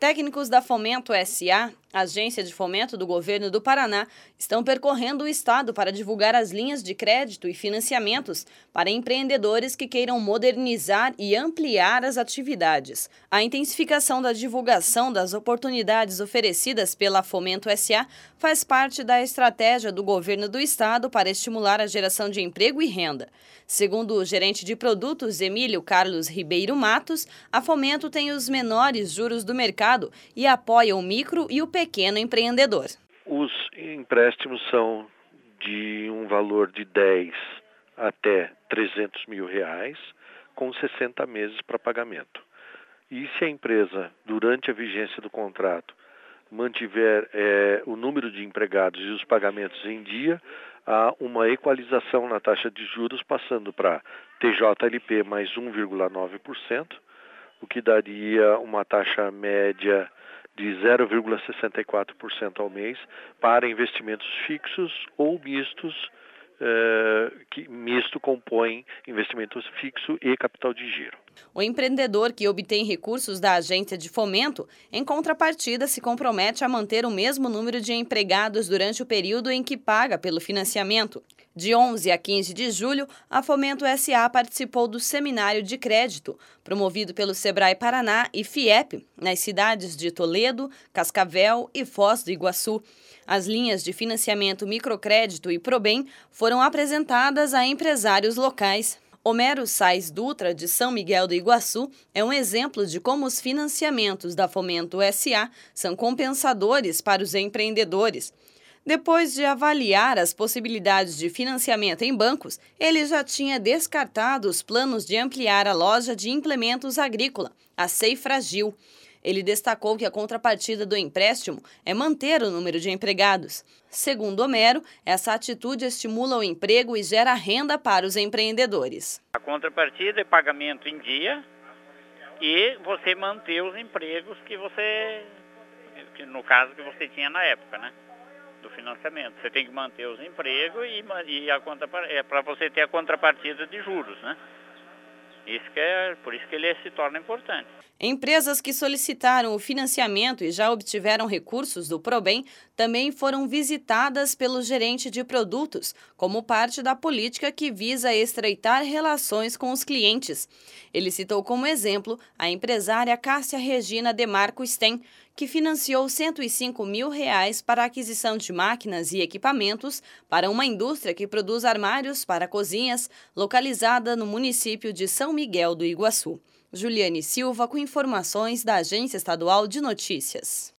Técnicos da Fomento S.A., agência de fomento do governo do Paraná, estão percorrendo o estado para divulgar as linhas de crédito e financiamentos para empreendedores que queiram modernizar e ampliar as atividades. A intensificação da divulgação das oportunidades oferecidas pela Fomento S.A. faz parte da estratégia do governo do estado para estimular a geração de emprego e renda. Segundo o gerente de produtos Emílio Carlos Ribeiro Matos, a Fomento tem os menores juros do mercado e apoia o micro e o pequeno empreendedor. Os empréstimos são de um valor de 10 até 300 mil reais, com 60 meses para pagamento. E se a empresa, durante a vigência do contrato, mantiver o número de empregados e os pagamentos em dia, há uma equalização na taxa de juros, passando para TJLP mais 1,9%, o que daria uma taxa média de 0,64% ao mês para investimentos fixos ou mistos, que misto compõe investimentos fixo e capital de giro. O empreendedor que obtém recursos da agência de fomento, em contrapartida, se compromete a manter o mesmo número de empregados durante o período em que paga pelo financiamento. De 11 a 15 de julho, a Fomento S.A. participou do Seminário de Crédito, promovido pelo Sebrae Paraná e FIEP, nas cidades de Toledo, Cascavel e Foz do Iguaçu. As linhas de financiamento microcrédito e Probem foram apresentadas a empresários locais. Homero Sais Dutra, de São Miguel do Iguaçu, é um exemplo de como os financiamentos da Fomento S.A. são compensadores para os empreendedores. Depois de avaliar as possibilidades de financiamento em bancos, ele já tinha descartado os planos de ampliar a loja de implementos agrícola, a Ceifragil. Ele destacou que a contrapartida do empréstimo é manter o número de empregados. Segundo Homero, essa atitude estimula o emprego e gera renda para os empreendedores. A contrapartida é pagamento em dia e você manter os empregos que no caso que você tinha na época, né, do financiamento. Você tem que manter os empregos e para você ter a contrapartida de juros, né? Por isso que ele se torna importante. Empresas que solicitaram o financiamento e já obtiveram recursos do Probem também foram visitadas pelo gerente de produtos, como parte da política que visa estreitar relações com os clientes. Ele citou como exemplo a empresária Cássia Regina Demarco Sten, que financiou R$105 mil para a aquisição de máquinas e equipamentos para uma indústria que produz armários para cozinhas, localizada no município de São Miguel do Iguaçu. Juliane Silva com informações da Agência Estadual de Notícias.